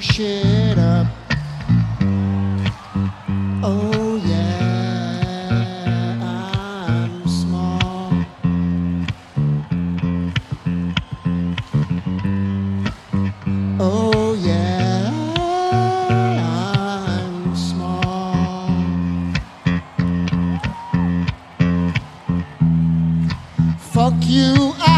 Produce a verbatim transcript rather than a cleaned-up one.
shit up. Oh yeah, I'm small. Oh yeah, I'm small. Fuck you.